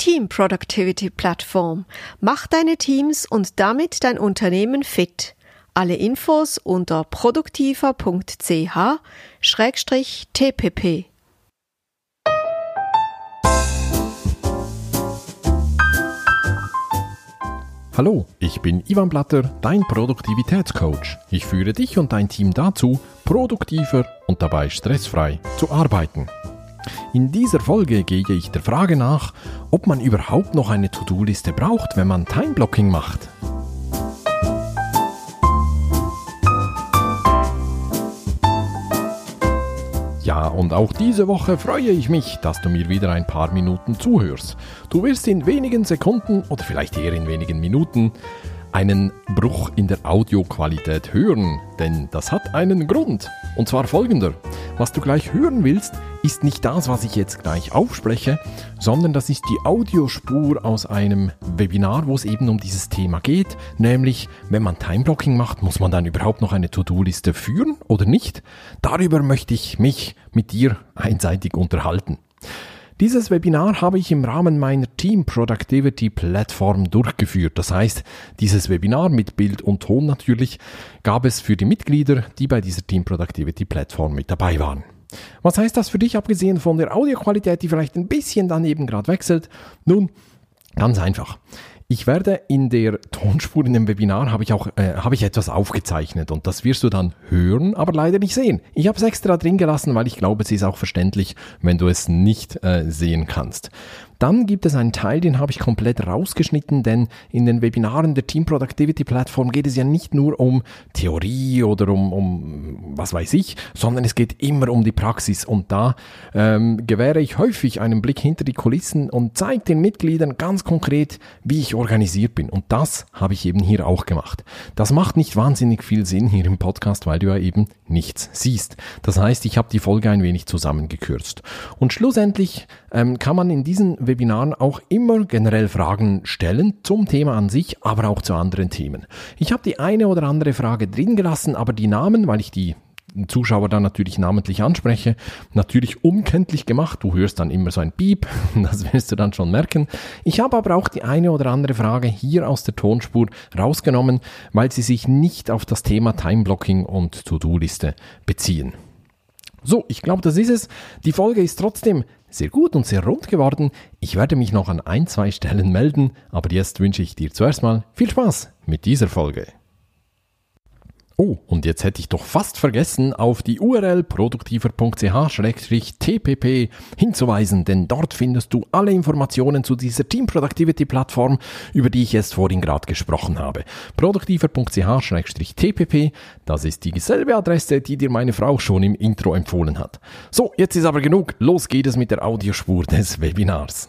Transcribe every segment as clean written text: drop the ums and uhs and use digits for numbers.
Team Productivity Plattform. Mach deine Teams und damit dein Unternehmen fit. Alle Infos unter produktiver.ch/tpp. Hallo, ich bin Ivan Blatter, dein Produktivitätscoach. Ich führe dich und dein Team dazu, produktiver und dabei stressfrei zu arbeiten. In dieser Folge gehe ich der Frage nach, ob man überhaupt noch eine To-Do-Liste braucht, wenn man Timeblocking macht. Ja, und auch diese Woche freue ich mich, dass du mir wieder ein paar Minuten zuhörst. Du wirst in wenigen Sekunden oder vielleicht eher in wenigen Minuten einen Bruch in der Audioqualität hören, denn das hat einen Grund. Und zwar folgender: Was du gleich hören willst, ist nicht das, was ich jetzt gleich aufspreche, sondern das ist die Audiospur aus einem Webinar, wo es eben um dieses Thema geht, nämlich, wenn man Timeblocking macht, muss man dann überhaupt noch eine To-Do-Liste führen oder nicht? Darüber möchte ich mich mit dir einseitig unterhalten. Dieses Webinar habe ich im Rahmen meiner Team Productivity Plattform durchgeführt. Das heißt, dieses Webinar mit Bild und Ton natürlich gab es für die Mitglieder, die bei dieser Team Productivity Plattform mit dabei waren. Was heißt das für dich, abgesehen von der Audioqualität, die vielleicht ein bisschen daneben gerade wechselt? Nun, ganz einfach. Ich werde in der Tonspur in dem Webinar habe ich etwas aufgezeichnet und das wirst du dann hören, aber leider nicht sehen. Ich habe es extra drin gelassen, weil ich glaube, es ist auch verständlich, wenn du es nicht sehen kannst. Dann gibt es einen Teil, den habe ich komplett rausgeschnitten, denn in den Webinaren der Team Productivity Plattform geht es ja nicht nur um Theorie oder um was weiß ich, sondern es geht immer um die Praxis und da gewähre ich häufig einen Blick hinter die Kulissen und zeige den Mitgliedern ganz konkret, wie ich organisiert bin und das habe ich eben hier auch gemacht. Das macht nicht wahnsinnig viel Sinn hier im Podcast, weil du ja eben nichts siehst. Das heißt, ich habe die Folge ein wenig zusammengekürzt und schlussendlich kann man in diesen Webinaren auch immer generell Fragen stellen zum Thema an sich, aber auch zu anderen Themen. Ich habe die eine oder andere Frage drin gelassen, aber die Namen, weil ich die Zuschauer dann natürlich namentlich anspreche, natürlich unkenntlich gemacht. Du hörst dann immer so ein Piep, das wirst du dann schon merken. Ich habe aber auch die eine oder andere Frage hier aus der Tonspur rausgenommen, weil sie sich nicht auf das Thema Timeblocking und To-Do-Liste beziehen. So, ich glaube, das ist es. Die Folge ist trotzdem sehr gut und sehr rund geworden. Ich werde mich noch an 1-2 Stellen melden, aber jetzt wünsche ich dir zuerst mal viel Spaß mit dieser Folge. Oh, und jetzt hätte ich doch fast vergessen, auf die URL produktiver.ch/tpp hinzuweisen, denn dort findest du alle Informationen zu dieser Team Productivity Plattform, über die ich jetzt vorhin gerade gesprochen habe. produktiver.ch/tpp, das ist dieselbe Adresse, die dir meine Frau schon im Intro empfohlen hat. So, jetzt ist aber genug, los geht es mit der Audiospur des Webinars.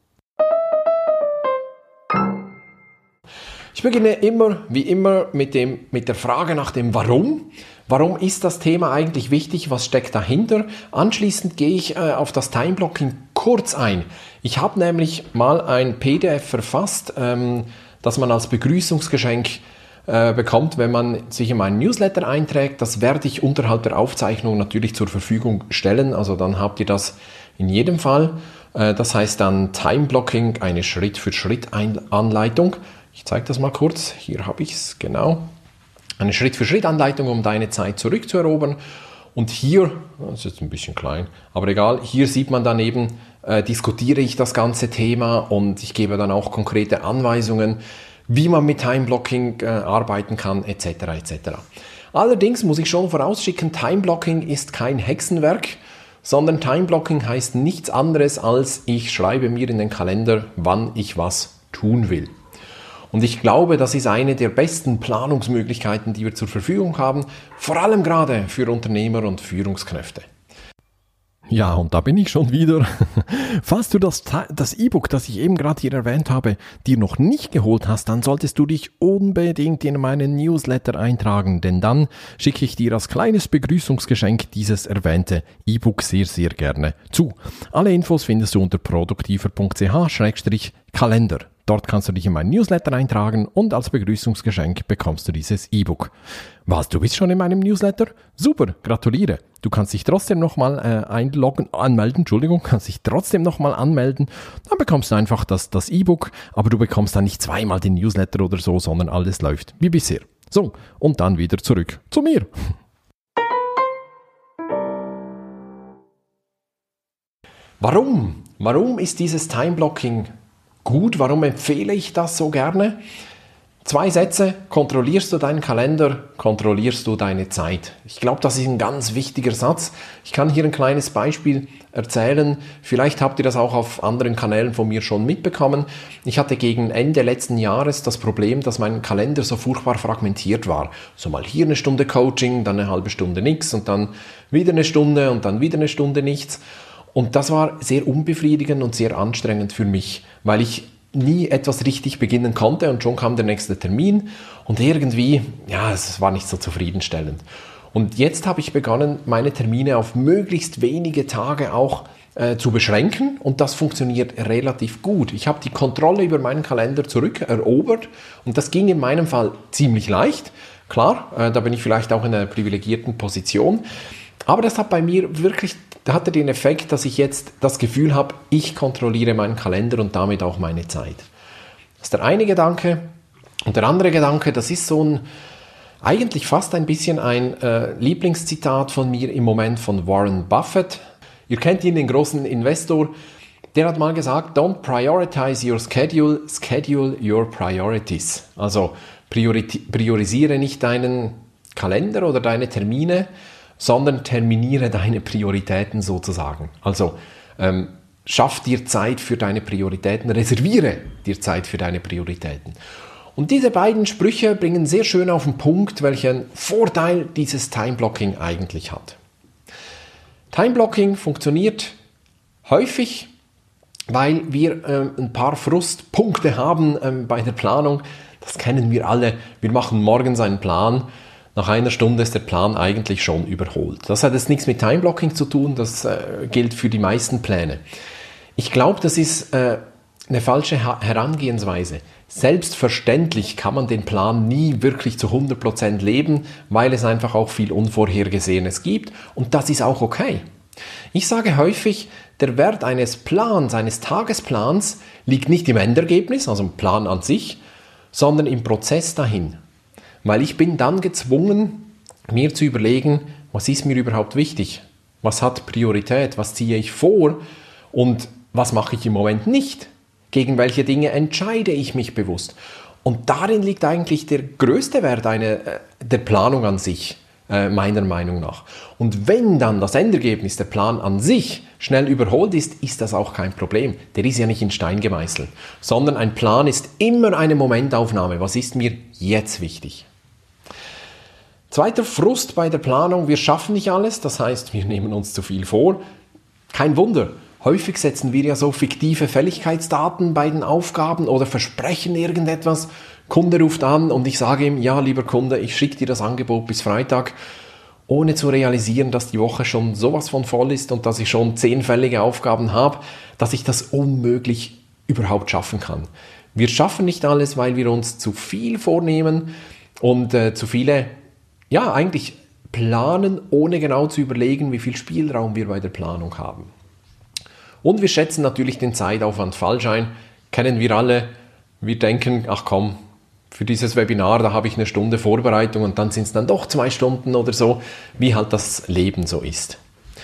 Ich beginne immer, wie immer, mit der Frage nach dem Warum. Warum ist das Thema eigentlich wichtig? Was steckt dahinter? Anschließend gehe ich auf das Timeblocking kurz ein. Ich habe nämlich mal ein PDF verfasst, das man als Begrüßungsgeschenk bekommt, wenn man sich in meinen Newsletter einträgt. Das werde ich unterhalb der Aufzeichnung natürlich zur Verfügung stellen. Also dann habt ihr das in jedem Fall. Das heißt dann Timeblocking, eine Schritt-für-Schritt-Anleitung. Ich zeige das mal kurz, hier habe ich es, genau. Eine Schritt-für-Schritt-Anleitung, um deine Zeit zurückzuerobern. Und hier, das ist jetzt ein bisschen klein, aber egal, hier sieht man dann eben, diskutiere ich das ganze Thema und ich gebe dann auch konkrete Anweisungen, wie man mit Timeblocking arbeiten kann, etc. etc. Allerdings muss ich schon vorausschicken, Timeblocking ist kein Hexenwerk, sondern Timeblocking heißt nichts anderes als, ich schreibe mir in den Kalender, wann ich was tun will. Und ich glaube, das ist eine der besten Planungsmöglichkeiten, die wir zur Verfügung haben, vor allem gerade für Unternehmer und Führungskräfte. Ja, und da bin ich schon wieder. Falls du das E-Book, das ich eben gerade hier erwähnt habe, dir noch nicht geholt hast, dann solltest du dich unbedingt in meinen Newsletter eintragen, denn dann schicke ich dir als kleines Begrüßungsgeschenk dieses erwähnte E-Book sehr, sehr gerne zu. Alle Infos findest du unter produktiver.ch/Kalender. Dort kannst du dich in meinen Newsletter eintragen und als Begrüßungsgeschenk bekommst du dieses E-Book. Was, du bist schon in meinem Newsletter? Super, gratuliere. Du kannst dich trotzdem nochmal anmelden. Dann bekommst du einfach das E-Book, aber du bekommst dann nicht zweimal den Newsletter oder so, sondern alles läuft wie bisher. So, und dann wieder zurück zu mir. Warum? Warum ist dieses Time-Blocking gut? Warum empfehle ich das so gerne? 2 Sätze: Kontrollierst du deinen Kalender, kontrollierst du deine Zeit. Ich glaube, das ist ein ganz wichtiger Satz. Ich kann hier ein kleines Beispiel erzählen. Vielleicht habt ihr das auch auf anderen Kanälen von mir schon mitbekommen. Ich hatte gegen Ende letzten Jahres das Problem, dass mein Kalender so furchtbar fragmentiert war. So mal hier eine Stunde Coaching, dann eine halbe Stunde nichts und dann wieder eine Stunde und dann wieder eine Stunde nichts. Und das war sehr unbefriedigend und sehr anstrengend für mich, weil ich nie etwas richtig beginnen konnte und schon kam der nächste Termin und irgendwie, es war nicht so zufriedenstellend. Und jetzt habe ich begonnen, meine Termine auf möglichst wenige Tage auch zu beschränken und das funktioniert relativ gut. Ich habe die Kontrolle über meinen Kalender zurückerobert und das ging in meinem Fall ziemlich leicht. Klar, da bin ich vielleicht auch in einer privilegierten Position, aber das hat bei mir wirklich, hatte den Effekt, dass ich jetzt das Gefühl habe, ich kontrolliere meinen Kalender und damit auch meine Zeit. Das ist der eine Gedanke. Und der andere Gedanke, das ist so eigentlich fast ein bisschen ein Lieblingszitat von mir im Moment von Warren Buffett. Ihr kennt ihn, den großen Investor. Der hat mal gesagt, don't prioritize your schedule, schedule your priorities. Also priorisiere nicht deinen Kalender oder deine Termine, sondern terminiere deine Prioritäten sozusagen. Also schaff dir Zeit für deine Prioritäten, reserviere dir Zeit für deine Prioritäten. Und diese beiden Sprüche bringen sehr schön auf den Punkt, welchen Vorteil dieses Time-Blocking eigentlich hat. Time-Blocking funktioniert häufig, weil wir ein paar Frustpunkte haben bei der Planung. Das kennen wir alle. Wir machen morgens einen Plan. Nach einer Stunde ist der Plan eigentlich schon überholt. Das hat jetzt nichts mit Time-Blocking zu tun, das gilt für die meisten Pläne. Ich glaube, das ist eine falsche Herangehensweise. Selbstverständlich kann man den Plan nie wirklich zu 100% leben, weil es einfach auch viel Unvorhergesehenes gibt und das ist auch okay. Ich sage häufig, der Wert eines Plans, eines Tagesplans liegt nicht im Endergebnis, also im Plan an sich, sondern im Prozess dahin. Weil ich bin dann gezwungen, mir zu überlegen, was ist mir überhaupt wichtig? Was hat Priorität? Was ziehe ich vor? Und was mache ich im Moment nicht? Gegen welche Dinge entscheide ich mich bewusst? Und darin liegt eigentlich der größte Wert der Planung an sich, meiner Meinung nach. Und wenn dann das Endergebnis, der Plan an sich, schnell überholt ist, ist das auch kein Problem. Der ist ja nicht in Stein gemeißelt. Sondern ein Plan ist immer eine Momentaufnahme. Was ist mir jetzt wichtig? Zweiter Frust bei der Planung, wir schaffen nicht alles, das heißt, wir nehmen uns zu viel vor. Kein Wunder, häufig setzen wir ja so fiktive Fälligkeitsdaten bei den Aufgaben oder versprechen irgendetwas. Kunde ruft an und ich sage ihm, ja, lieber Kunde, ich schicke dir das Angebot bis Freitag, ohne zu realisieren, dass die Woche schon sowas von voll ist und dass ich schon 10 fällige Aufgaben habe, dass ich das unmöglich überhaupt schaffen kann. Wir schaffen nicht alles, weil wir uns zu viel vornehmen und zu viele eigentlich planen, ohne genau zu überlegen, wie viel Spielraum wir bei der Planung haben. Und wir schätzen natürlich den Zeitaufwand falsch ein. Kennen wir alle. Wir denken, ach komm, für dieses Webinar, da habe ich eine Stunde Vorbereitung und dann sind es dann doch 2 Stunden oder so, wie halt das Leben so ist.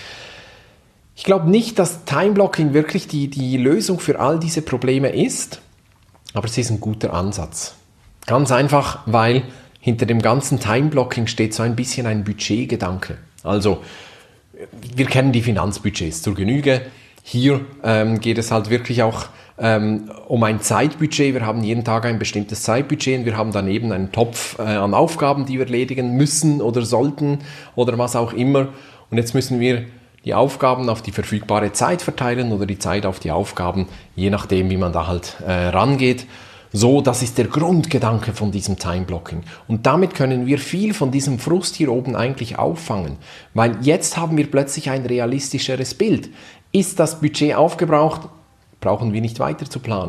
Ich glaube nicht, dass Time-Blocking wirklich die Lösung für all diese Probleme ist, aber es ist ein guter Ansatz. Ganz einfach, weil hinter dem ganzen Time-Blocking steht so ein bisschen ein Budgetgedanke. Also, wir kennen die Finanzbudgets zur Genüge. Hier geht es halt wirklich auch um ein Zeitbudget. Wir haben jeden Tag ein bestimmtes Zeitbudget und wir haben daneben einen Topf an Aufgaben, die wir erledigen müssen oder sollten oder was auch immer. Und jetzt müssen wir die Aufgaben auf die verfügbare Zeit verteilen oder die Zeit auf die Aufgaben, je nachdem, wie man da halt rangeht. So, das ist der Grundgedanke von diesem Time-Blocking. Und damit können wir viel von diesem Frust hier oben eigentlich auffangen. Weil jetzt haben wir plötzlich ein realistischeres Bild. Ist das Budget aufgebraucht, brauchen wir nicht weiter zu planen.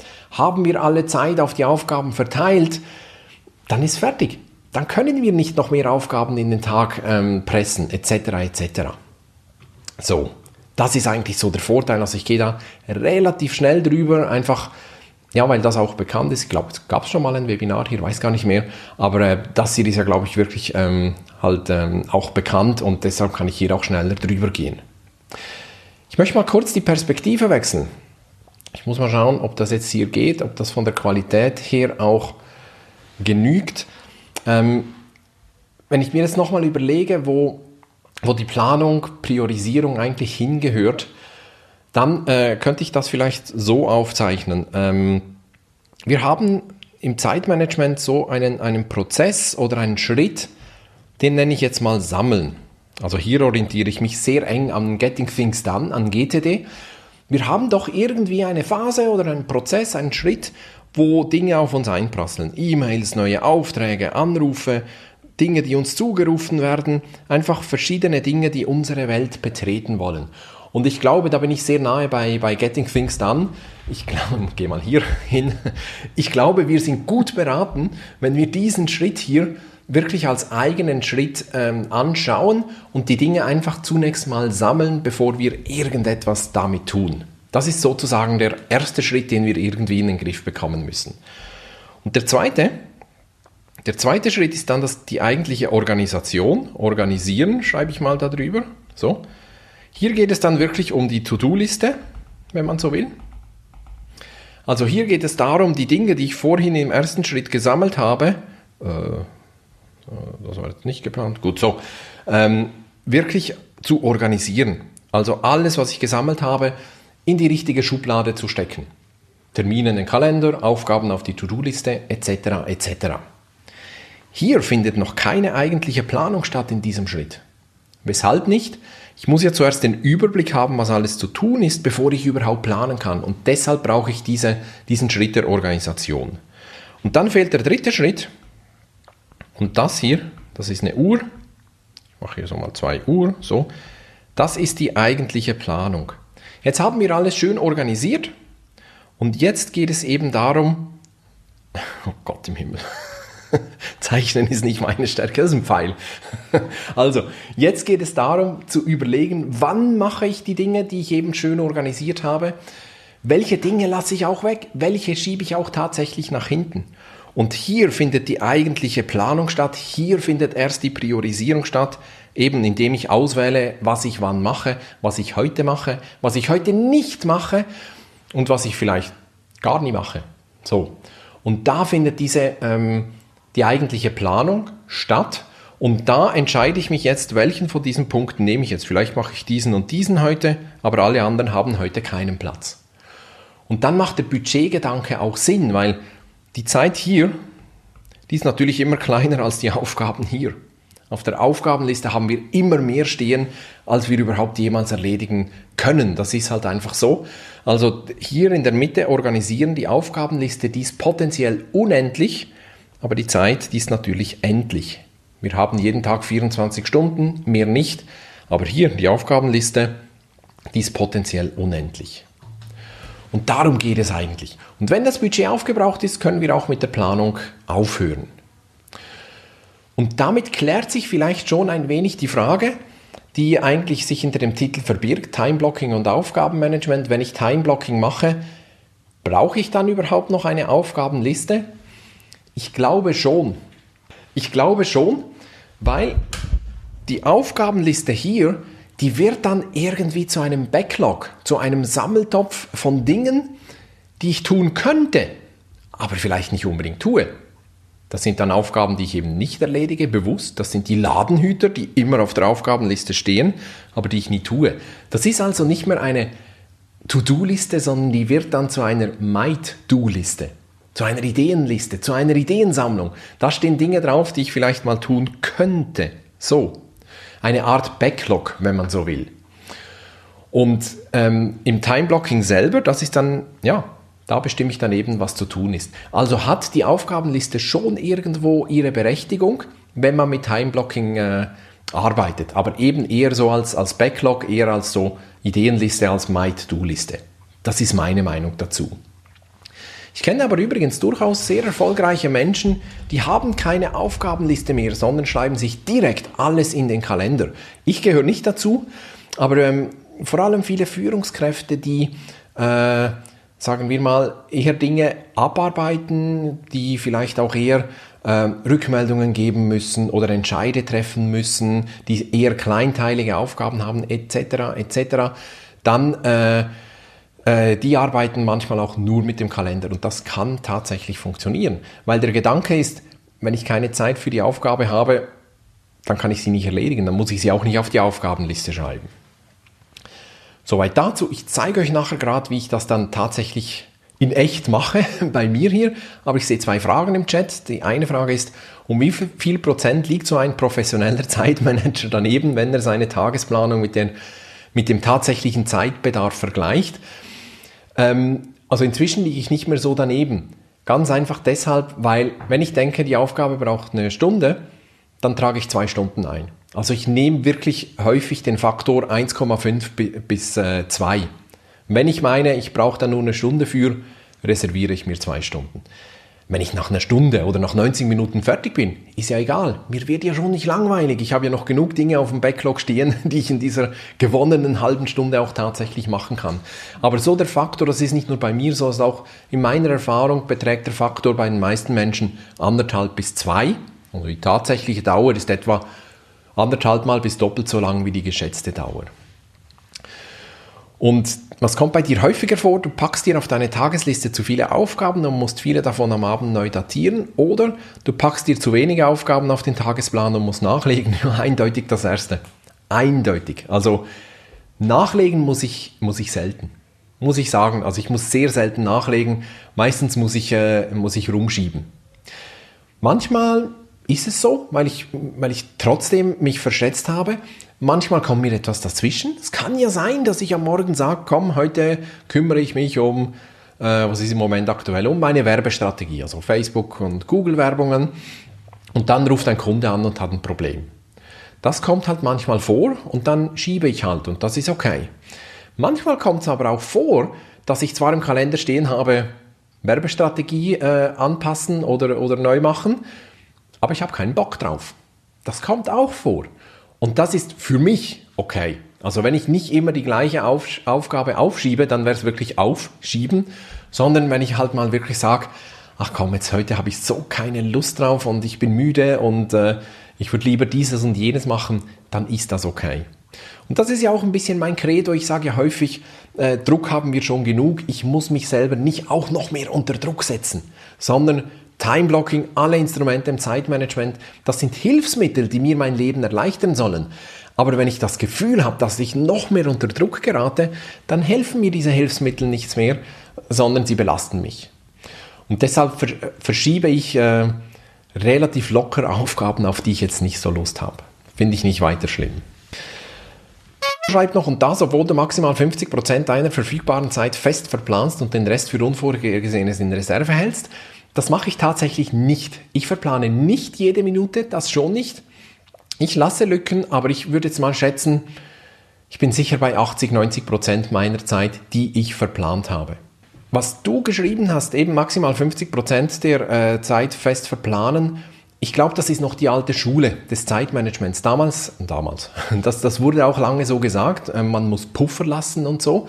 Haben wir alle Zeit auf die Aufgaben verteilt, dann ist fertig. Dann können wir nicht noch mehr Aufgaben in den Tag pressen, etc. etc. So, das ist eigentlich so der Vorteil. Also ich gehe da relativ schnell drüber, einfach, ja, weil das auch bekannt ist. Ich glaube, es gab schon mal ein Webinar hier, weiß gar nicht mehr. Aber das hier ist ja, glaube ich, wirklich auch bekannt und deshalb kann ich hier auch schneller drüber gehen. Ich möchte mal kurz die Perspektive wechseln. Ich muss mal schauen, ob das jetzt hier geht, ob das von der Qualität her auch genügt. Wenn ich mir jetzt nochmal überlege, wo die Planung, Priorisierung eigentlich hingehört, dann könnte ich das vielleicht so aufzeichnen. Wir haben im Zeitmanagement so einen Prozess oder einen Schritt, den nenne ich jetzt mal Sammeln. Also hier orientiere ich mich sehr eng an Getting Things Done, an GTD. Wir haben doch irgendwie eine Phase oder einen Prozess, einen Schritt, wo Dinge auf uns einprasseln. E-Mails, neue Aufträge, Anrufe, Dinge, die uns zugerufen werden, einfach verschiedene Dinge, die unsere Welt betreten wollen. Und ich glaube, da bin ich sehr nahe bei Getting Things Done. Ich glaube, geh mal hier hin. Ich glaube, wir sind gut beraten, wenn wir diesen Schritt hier wirklich als eigenen Schritt anschauen und die Dinge einfach zunächst mal sammeln, bevor wir irgendetwas damit tun. Das ist sozusagen der erste Schritt, den wir irgendwie in den Griff bekommen müssen. Und der zweite Schritt ist dann die eigentliche Organisation. Organisieren, schreibe ich mal da drüber. So. Hier geht es dann wirklich um die To-Do-Liste, wenn man so will. Also hier geht es darum, die Dinge, die ich vorhin im ersten Schritt gesammelt habe, das war jetzt nicht geplant, gut so, wirklich zu organisieren. Also alles, was ich gesammelt habe, in die richtige Schublade zu stecken. Termine in den Kalender, Aufgaben auf die To-Do-Liste, etc. etc. Hier findet noch keine eigentliche Planung statt in diesem Schritt. Weshalb nicht? Ich muss ja zuerst den Überblick haben, was alles zu tun ist, bevor ich überhaupt planen kann. Und deshalb brauche ich diesen Schritt der Organisation. Und dann fehlt der dritte Schritt. Und das hier, das ist eine Uhr. Ich mache hier so mal 2 Uhr. So. Das ist die eigentliche Planung. Jetzt haben wir alles schön organisiert. Und jetzt geht es eben darum, oh Gott im Himmel, Zeichnen ist nicht meine Stärke, das ist ein Pfeil. Also, jetzt geht es darum zu überlegen, wann mache ich die Dinge, die ich eben schön organisiert habe, welche Dinge lasse ich auch weg, welche schiebe ich auch tatsächlich nach hinten. Und hier findet die eigentliche Planung statt, hier findet erst die Priorisierung statt, eben indem ich auswähle, was ich wann mache, was ich heute nicht mache und was ich vielleicht gar nie mache. So. Und da findet die eigentliche Planung statt und da entscheide ich mich jetzt, welchen von diesen Punkten nehme ich jetzt. Vielleicht mache ich diesen und diesen heute, aber alle anderen haben heute keinen Platz. Und dann macht der Budgetgedanke auch Sinn, weil die Zeit hier, die ist natürlich immer kleiner als die Aufgaben hier. Auf der Aufgabenliste haben wir immer mehr stehen, als wir überhaupt jemals erledigen können. Das ist halt einfach so. Also hier in der Mitte organisieren, die Aufgabenliste, die ist potenziell unendlich, aber die Zeit, die ist natürlich endlich. Wir haben jeden Tag 24 Stunden, mehr nicht. Aber hier, die Aufgabenliste, die ist potenziell unendlich. Und darum geht es eigentlich. Und wenn das Budget aufgebraucht ist, können wir auch mit der Planung aufhören. Und damit klärt sich vielleicht schon ein wenig die Frage, die eigentlich sich hinter dem Titel verbirgt, Timeblocking und Aufgabenmanagement. Wenn ich Timeblocking mache, brauche ich dann überhaupt noch eine Aufgabenliste? Ich glaube schon. Weil die Aufgabenliste hier, die wird dann irgendwie zu einem Backlog, zu einem Sammeltopf von Dingen, die ich tun könnte, aber vielleicht nicht unbedingt tue. Das sind dann Aufgaben, die ich eben nicht erledige, bewusst. Das sind die Ladenhüter, die immer auf der Aufgabenliste stehen, aber die ich nie tue. Das ist also nicht mehr eine To-Do-Liste, sondern die wird dann zu einer Might-Do-Liste, zu einer Ideenliste, zu einer Ideensammlung. Da stehen Dinge drauf, die ich vielleicht mal tun könnte. So, eine Art Backlog, wenn man so will. Und im Timeblocking selber, das ist dann, ja, da bestimme ich dann eben, was zu tun ist. Also hat die Aufgabenliste schon irgendwo ihre Berechtigung, wenn man mit Timeblocking arbeitet. Aber eben eher so als Backlog, eher als so Ideenliste, als Might-Do-Liste. Das ist meine Meinung dazu. Ich kenne aber übrigens durchaus sehr erfolgreiche Menschen, die haben keine Aufgabenliste mehr, sondern schreiben sich direkt alles in den Kalender. Ich gehöre nicht dazu, aber vor allem viele Führungskräfte, die, sagen wir mal, eher Dinge abarbeiten, die vielleicht auch eher Rückmeldungen geben müssen oder Entscheide treffen müssen, die eher kleinteilige Aufgaben haben, etc., dann die arbeiten manchmal auch nur mit dem Kalender und das kann tatsächlich funktionieren, weil der Gedanke ist, wenn ich keine Zeit für die Aufgabe habe, dann kann ich sie nicht erledigen, dann muss ich sie auch nicht auf die Aufgabenliste schreiben. Soweit dazu. Ich zeige euch nachher gerade, wie ich das dann tatsächlich in echt mache, bei mir hier. Aber ich sehe 2 Fragen im Chat. Die eine Frage ist, um wie viel Prozent liegt so ein professioneller Zeitmanager daneben, wenn er seine Tagesplanung mit dem tatsächlichen Zeitbedarf vergleicht? Also inzwischen liege ich nicht mehr so daneben. Ganz einfach deshalb, weil wenn ich denke, die Aufgabe braucht eine Stunde, dann trage ich 2 Stunden ein. Also ich nehme wirklich häufig den Faktor 1,5 bis 2. Wenn ich meine, ich brauche da nur eine Stunde für, reserviere ich mir 2 Stunden. Wenn ich nach einer Stunde oder nach 90 Minuten fertig bin, ist ja egal. Mir wird ja schon nicht langweilig. Ich habe ja noch genug Dinge auf dem Backlog stehen, die ich in dieser gewonnenen halben Stunde auch tatsächlich machen kann. Aber so der Faktor, das ist nicht nur bei mir so, ist auch in meiner Erfahrung beträgt der Faktor bei den meisten Menschen 1,5 bis 2. Also die tatsächliche Dauer ist etwa 1,5 Mal bis doppelt so lang wie die geschätzte Dauer. Und was kommt bei dir häufiger vor? Du packst dir auf deine Tagesliste zu viele Aufgaben und musst viele davon am Abend neu datieren, oder du packst dir zu wenige Aufgaben auf den Tagesplan und musst nachlegen. Ja, eindeutig das Erste. Eindeutig. Also nachlegen muss ich selten. Muss ich sagen. Also ich muss sehr selten nachlegen. Meistens muss ich rumschieben. Manchmal ist es so, weil ich trotzdem mich verschätzt habe. Manchmal kommt mir etwas dazwischen. Es kann ja sein, dass ich am Morgen sage, komm, heute kümmere ich mich um, was ist im Moment aktuell, um meine Werbestrategie, also Facebook und Google-Werbungen. Und dann ruft ein Kunde an und hat ein Problem. Das kommt halt manchmal vor und dann schiebe ich halt und das ist okay. Manchmal kommt es aber auch vor, dass ich zwar im Kalender stehen habe, Werbestrategie anpassen oder neu machen, aber ich habe keinen Bock drauf. Das kommt auch vor. Und das ist für mich okay. Also wenn ich nicht immer die gleiche Aufgabe aufschiebe, dann wäre es wirklich aufschieben, sondern wenn ich halt mal wirklich sage, ach komm, jetzt heute habe ich so keine Lust drauf und ich bin müde und ich würde lieber dieses und jenes machen, dann ist das okay. Und das ist ja auch ein bisschen mein Credo. Ich sage ja häufig, Druck haben wir schon genug. Ich muss mich selber nicht auch noch mehr unter Druck setzen, sondern Timeblocking, alle Instrumente im Zeitmanagement, das sind Hilfsmittel, die mir mein Leben erleichtern sollen. Aber wenn ich das Gefühl habe, dass ich noch mehr unter Druck gerate, dann helfen mir diese Hilfsmittel nichts mehr, sondern sie belasten mich. Und deshalb verschiebe ich relativ locker Aufgaben, auf die ich jetzt nicht so Lust habe. Finde ich nicht weiter schlimm. Schreibt noch, und das, obwohl du maximal 50% deiner verfügbaren Zeit fest verplanst und den Rest für Unvorhergesehenes in Reserve hältst. Das mache ich tatsächlich nicht. Ich verplane nicht jede Minute, das schon nicht. Ich lasse Lücken, aber ich würde jetzt mal schätzen, ich bin sicher bei 80-90% meiner Zeit, die ich verplant habe. Was du geschrieben hast, eben maximal 50% der Zeit fest verplanen, ich glaube, das ist noch die alte Schule des Zeitmanagements. Damals, das wurde auch lange so gesagt, man muss Puffer lassen und so.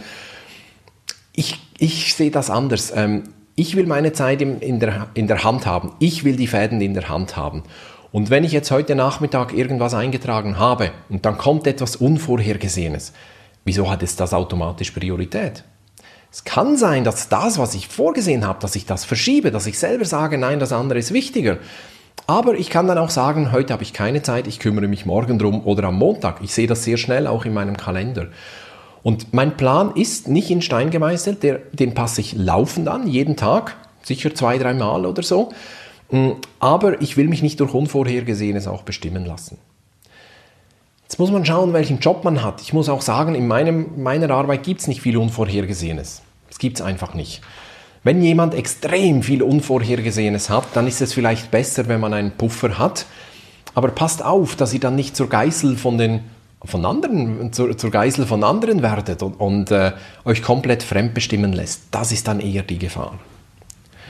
Ich sehe das anders. Ich will meine Zeit in der Hand haben. Ich will die Fäden in der Hand haben. Und wenn ich jetzt heute Nachmittag irgendwas eingetragen habe und dann kommt etwas Unvorhergesehenes, wieso hat es das automatisch Priorität? Es kann sein, dass das, was ich vorgesehen habe, dass ich das verschiebe, dass ich selber sage, nein, das andere ist wichtiger. Aber ich kann dann auch sagen, heute habe ich keine Zeit, ich kümmere mich morgen drum oder am Montag. Ich sehe das sehr schnell auch in meinem Kalender. Und mein Plan ist nicht in Stein gemeißelt, den passe ich laufend an, jeden Tag, sicher 2-3 Mal oder so. Aber ich will mich nicht durch Unvorhergesehenes auch bestimmen lassen. Jetzt muss man schauen, welchen Job man hat. Ich muss auch sagen, in meiner Arbeit gibt es nicht viel Unvorhergesehenes. Das gibt es einfach nicht. Wenn jemand extrem viel Unvorhergesehenes hat, dann ist es vielleicht besser, wenn man einen Puffer hat. Aber passt auf, dass ihr dann nicht zur Geißel von anderen werdet und euch komplett fremdbestimmen lässt. Das ist dann eher die Gefahr.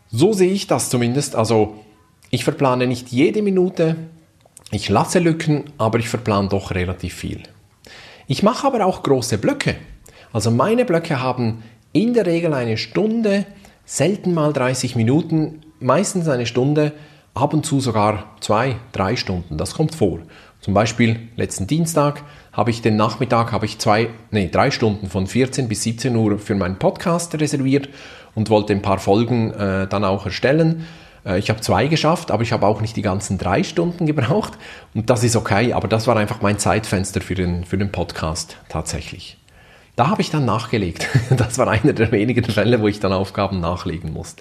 So sehe ich das zumindest. Also ich verplane nicht jede Minute, ich lasse Lücken, aber ich verplane doch relativ viel. Ich mache aber auch große Blöcke. Also meine Blöcke haben in der Regel eine Stunde, selten mal 30 Minuten, meistens eine Stunde, ab und zu sogar 2-3 Stunden. Das kommt vor. Zum Beispiel letzten Dienstag habe ich 3 Stunden von 14 bis 17 Uhr für meinen Podcast reserviert und wollte ein paar Folgen dann auch erstellen. Ich habe 2 geschafft, aber ich habe auch nicht die ganzen 3 Stunden gebraucht und das ist okay, aber das war einfach mein Zeitfenster für den Podcast tatsächlich. Da habe ich dann nachgelegt. Das war einer der wenigen Fälle, wo ich dann Aufgaben nachlegen musste.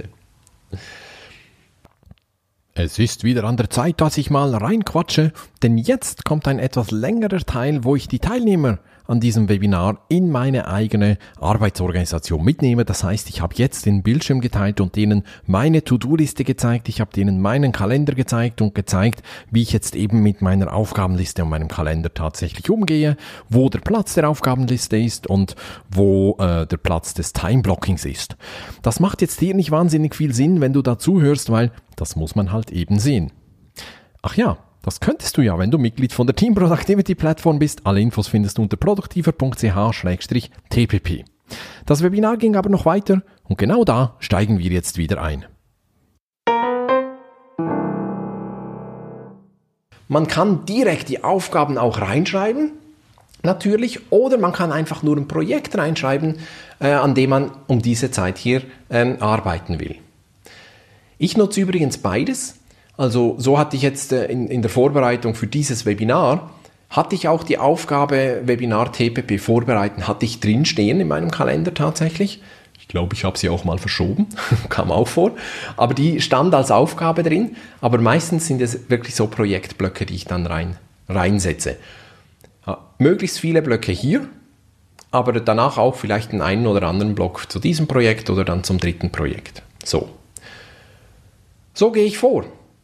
Es ist wieder an der Zeit, dass ich mal reinquatsche, denn jetzt kommt ein etwas längerer Teil, wo ich die Teilnehmer an diesem Webinar in meine eigene Arbeitsorganisation mitnehme. Das heißt, ich habe jetzt den Bildschirm geteilt und denen meine To-Do-Liste gezeigt. Ich habe denen meinen Kalender gezeigt und gezeigt, wie ich jetzt eben mit meiner Aufgabenliste und meinem Kalender tatsächlich umgehe, wo der Platz der Aufgabenliste ist und wo der Platz des Timeblockings ist. Das macht jetzt hier nicht wahnsinnig viel Sinn, wenn du da zuhörst, weil das muss man halt eben sehen. Ach ja, das könntest du ja, wenn du Mitglied von der Team Productivity Plattform bist. Alle Infos findest du unter produktiver.ch/tpp. Das Webinar ging aber noch weiter und genau da steigen wir jetzt wieder ein. Man kann direkt die Aufgaben auch reinschreiben, natürlich, oder man kann einfach nur ein Projekt reinschreiben, an dem man um diese Zeit hier arbeiten will. Ich nutze übrigens beides. Also so hatte ich jetzt in der Vorbereitung für dieses Webinar, hatte ich auch die Aufgabe Webinar TPP vorbereiten, hatte ich drinstehen in meinem Kalender tatsächlich. Ich glaube, ich habe sie auch mal verschoben, kam auch vor. Aber die stand als Aufgabe drin, aber meistens sind es wirklich so Projektblöcke, die ich dann reinsetze. Ja, möglichst viele Blöcke hier, aber danach auch vielleicht einen oder anderen Block zu diesem Projekt oder dann zum dritten Projekt. So gehe ich vor.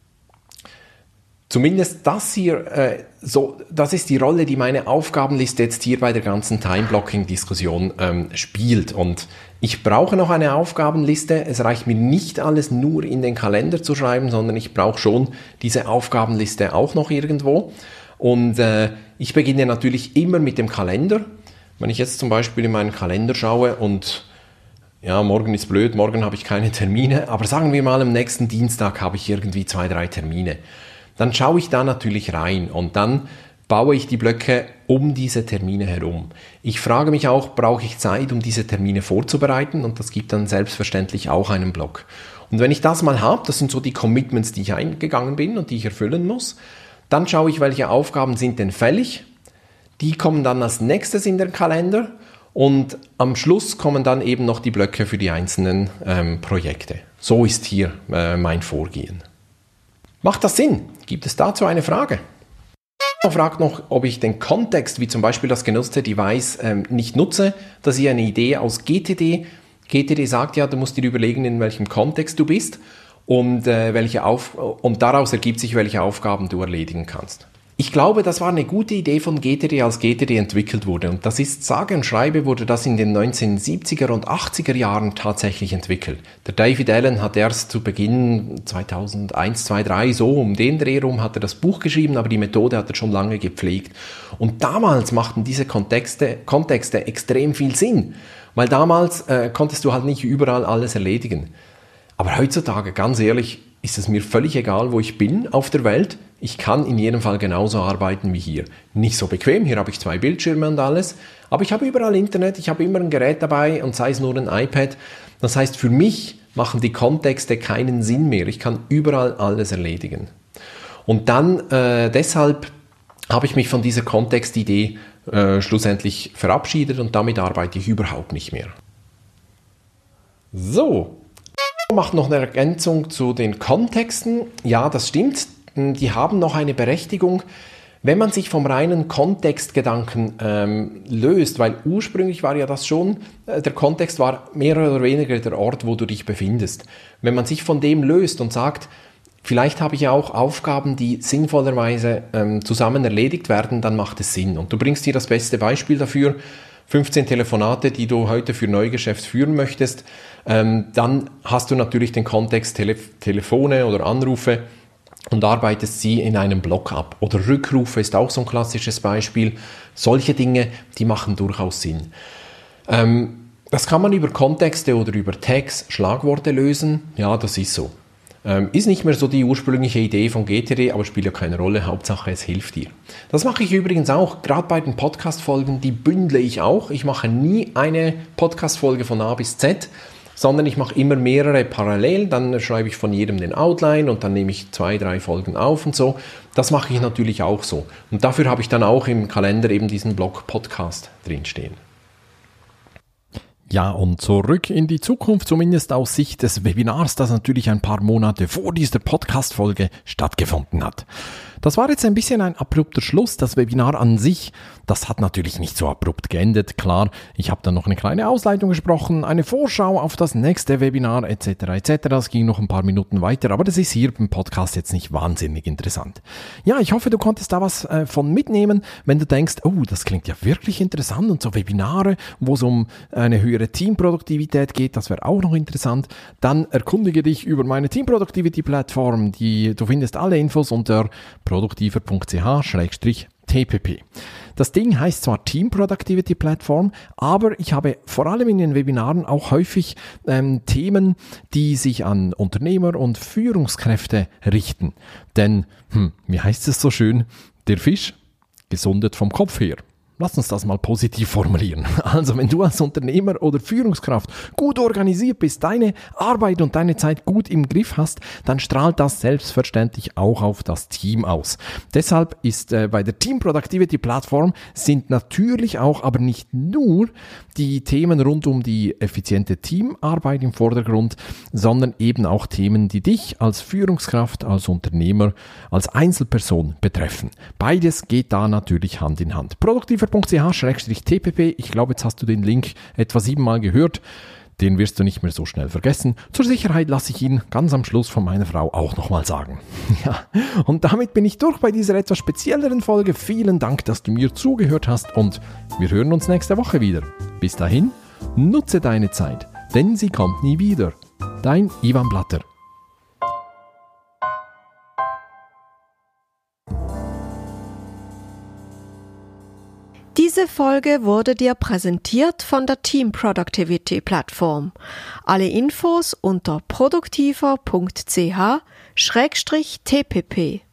Zumindest das hier, das ist die Rolle, die meine Aufgabenliste jetzt hier bei der ganzen Time-Blocking-Diskussion spielt. Und ich brauche noch eine Aufgabenliste. Es reicht mir nicht alles nur in den Kalender zu schreiben, sondern ich brauche schon diese Aufgabenliste auch noch irgendwo. Und ich beginne natürlich immer mit dem Kalender. Wenn ich jetzt zum Beispiel in meinen Kalender schaue und ja, morgen ist blöd, morgen habe ich keine Termine, aber sagen wir mal, am nächsten Dienstag habe ich irgendwie 2-3 Termine. Dann schaue ich da natürlich rein und dann baue ich die Blöcke um diese Termine herum. Ich frage mich auch, brauche ich Zeit, um diese Termine vorzubereiten? Und das gibt dann selbstverständlich auch einen Block. Und wenn ich das mal habe, das sind so die Commitments, die ich eingegangen bin und die ich erfüllen muss, dann schaue ich, welche Aufgaben sind denn fällig. Die kommen dann als nächstes in den Kalender und am Schluss kommen dann eben noch die Blöcke für die einzelnen Projekte. So ist hier mein Vorgehen. Macht das Sinn? Gibt es dazu eine Frage? Man fragt noch, ob ich den Kontext, wie zum Beispiel das genutzte Device, nicht nutze. Das ist ja eine Idee aus GTD. GTD sagt ja, du musst dir überlegen, in welchem Kontext du bist und daraus ergibt sich, welche Aufgaben du erledigen kannst. Ich glaube, das war eine gute Idee von GTD, als GTD entwickelt wurde. Und das ist, sage und schreibe, wurde das in den 1970er und 80er Jahren tatsächlich entwickelt. Der David Allen hat erst zu Beginn 2001, 2003, so um den Dreh rum, hat er das Buch geschrieben, aber die Methode hat er schon lange gepflegt. Und damals machten diese Kontexte extrem viel Sinn, weil damals konntest du halt nicht überall alles erledigen. Aber heutzutage, ganz ehrlich, ist es mir völlig egal, wo ich bin auf der Welt. Ich kann in jedem Fall genauso arbeiten wie hier. Nicht so bequem, hier habe ich 2 Bildschirme und alles, aber ich habe überall Internet, ich habe immer ein Gerät dabei und sei es nur ein iPad. Das heißt, für mich machen die Kontexte keinen Sinn mehr. Ich kann überall alles erledigen. Und dann deshalb habe ich mich von dieser Kontextidee schlussendlich verabschiedet und damit arbeite ich überhaupt nicht mehr. So. Macht noch eine Ergänzung zu den Kontexten. Ja, das stimmt. Die haben noch eine Berechtigung, wenn man sich vom reinen Kontextgedanken löst, weil ursprünglich war ja das schon, der Kontext war mehr oder weniger der Ort, wo du dich befindest. Wenn man sich von dem löst und sagt, vielleicht habe ich ja auch Aufgaben, die sinnvollerweise zusammen erledigt werden, dann macht es Sinn. Und du bringst hier das beste Beispiel dafür. 15 Telefonate, die du heute für Neugeschäft führen möchtest, dann hast du natürlich den Kontext Telefone oder Anrufe und arbeitest sie in einem Block ab. Oder Rückrufe ist auch so ein klassisches Beispiel. Solche Dinge, die machen durchaus Sinn. Das kann man über Kontexte oder über Tags, Schlagworte lösen. Ja, das ist so. Ist nicht mehr so die ursprüngliche Idee von GTD, aber spielt ja keine Rolle. Hauptsache, es hilft dir. Das mache ich übrigens auch, gerade bei den Podcast-Folgen, die bündle ich auch. Ich mache nie eine Podcast-Folge von A bis Z, sondern ich mache immer mehrere parallel. Dann schreibe ich von jedem den Outline und dann nehme ich 2, 3 Folgen auf und so. Das mache ich natürlich auch so. Und dafür habe ich dann auch im Kalender eben diesen Blog Podcast drinstehen. Ja, und zurück in die Zukunft, zumindest aus Sicht des Webinars, das natürlich ein paar Monate vor dieser Podcast-Folge stattgefunden hat. Das war jetzt ein bisschen ein abrupter Schluss. Das Webinar an sich, das hat natürlich nicht so abrupt geendet. Klar, ich habe dann noch eine kleine Ausleitung gesprochen, eine Vorschau auf das nächste Webinar etc. etc. Das ging noch ein paar Minuten weiter, aber das ist hier beim Podcast jetzt nicht wahnsinnig interessant. Ja, ich hoffe, du konntest da was von mitnehmen. Wenn du denkst, oh, das klingt ja wirklich interessant und so Webinare, wo es um eine höhere Teamproduktivität geht, das wäre auch noch interessant, dann erkundige dich über meine Team-Productivity-Plattform. Du findest alle Infos unter produktiver.ch/tpp. Das Ding heißt zwar Team Productivity Platform, aber ich habe vor allem in den Webinaren auch häufig Themen, die sich an Unternehmer und Führungskräfte richten. Denn, wie heißt es so schön, der Fisch gesundet vom Kopf her. Lass uns das mal positiv formulieren. Also wenn du als Unternehmer oder Führungskraft gut organisiert bist, deine Arbeit und deine Zeit gut im Griff hast, dann strahlt das selbstverständlich auch auf das Team aus. Deshalb ist bei der Team Productivity Plattform sind natürlich auch, aber nicht nur die Themen rund um die effiziente Teamarbeit im Vordergrund, sondern eben auch Themen, die dich als Führungskraft, als Unternehmer, als Einzelperson betreffen. Beides geht da natürlich Hand in Hand. Produktiver.ch/tpp. Ich glaube, jetzt hast du den Link etwa 7-mal gehört. Den wirst du nicht mehr so schnell vergessen. Zur Sicherheit lasse ich ihn ganz am Schluss von meiner Frau auch nochmal sagen. Ja, und damit bin ich durch bei dieser etwas spezielleren Folge. Vielen Dank, dass du mir zugehört hast und wir hören uns nächste Woche wieder. Bis dahin, nutze deine Zeit, denn sie kommt nie wieder. Dein Ivan Blatter. Diese Folge wurde dir präsentiert von der Team Productivity Plattform. Alle Infos unter produktiver.ch/tpp.